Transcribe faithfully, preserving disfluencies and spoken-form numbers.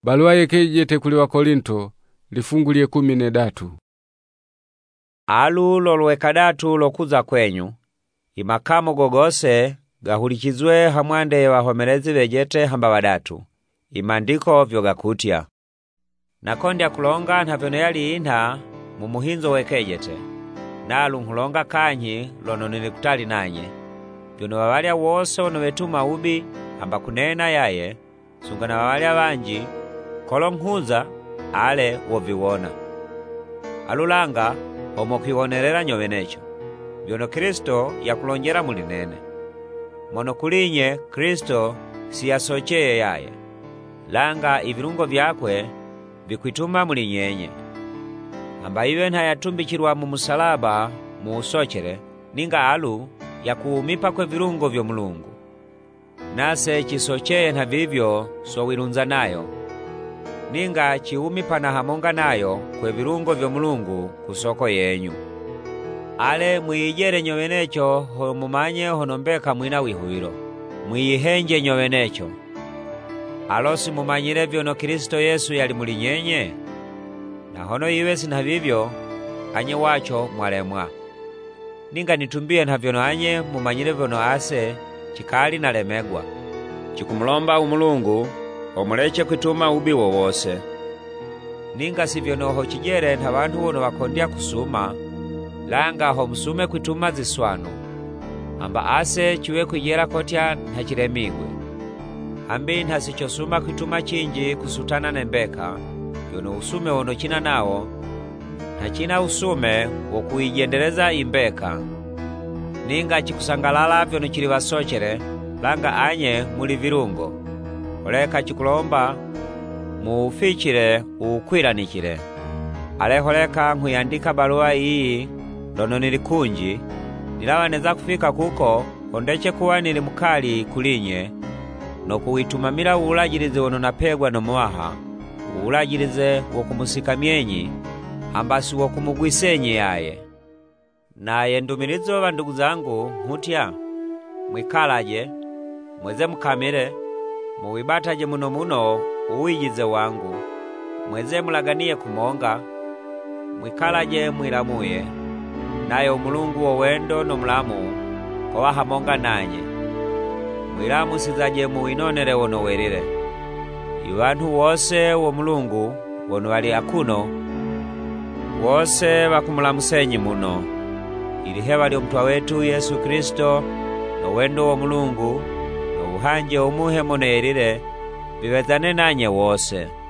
Balua yekejete kuli wa Korinto lifungulie kumi na datu. Alu lolweka datu lokuza kwenyu, imakamo gogose gahulikizwe hamwande wahomelezi bejete hamba badatu. Imandiko vyo gakutia. Nakondya kulonga ntavyono yali inha mu muhinzo wekejete. Nalu nkulonga kanyi lono nilikutali nanye. Vyono wawalia wose ono wetuma ubi hamba kunena yaye, sungana wawalia wanji, kolo nhuza ale woviwona. Alulanga homo kwiwonerera nyowenecho. Vyono Kristo yakulonjera mulinene. Mono kulinye Kristo siyasocheye yaye. Langa ivirungo vyakwe vikwituma mulinyenye. Hamba iwe ntayatumbikirwa mu musalaba mu usochere, ninga alu ya kuumipa kwe virungo vyo Mulungu. Nase chisocheye nta vivyo so wirunza nayo. Ninga chiumipa na hamonga nayo kwe virungo vyo Mulungu kusoko yenyu. Ale mwiyijere nyowenecho ho mumanye honombeka mwina wihuiro. Mwiyihenje nyowenecho. Alosi mumanyire vyono Kristo Yesu yali mulinyenye. Na hono iwe sinha vivyo, anye wacho mwalemwa. Ninga nitumbie na vyono anye mumanyire vyono ase chikali na lemegwa. Chikumulomba umulungu, omuleche kwituma ubi wowose. Ninga si vyono ho chijere na bantu wono wakondya kusuma, langa ho musume kwituma ziswanu. Amba ase chiwe kujera kotya na chiremigwe. Hambi ntasichosuma kwituma chinji kusutana nembeka, vyono usume wono china nao, na china usume wo kuijendeleza imbeka. Ninga chikusangalala vyono chili wasochere, langa anye muli virungo. Oleka chikulomba, muufichire ukwiranikire. Aleholeka nkuyandika balua ii, lono nilikunji, nilawaneza kufika kuko, ondeche kuwa nili mukali kulinye, no kuwitumamila uulajilize wono napegwa no mwaha, uulajilize wokumusika myenyi, ambasi wokumugwisenye yaye. Naye ndumilizo wa ndugu zangu, mutya, mwikalaje, mweze mkamile, muwibataje muno muno uwijize wangu, mweze mulaganiye kumonga, mwikalaje mwilamuye, naye umulungu wo wendo no mulamu, kwa hamonga nanye. Mwilamu sizaje muwinonere wono werire. Iwantu wose wo Mulungu wono wali akuno, wose wakumulamusenyi muno. Ili hewa lio mtwa wetu Yesu Kristo, no wendo wo Mulungu, no uhanje umuhe monerire, biwezane nanye wose.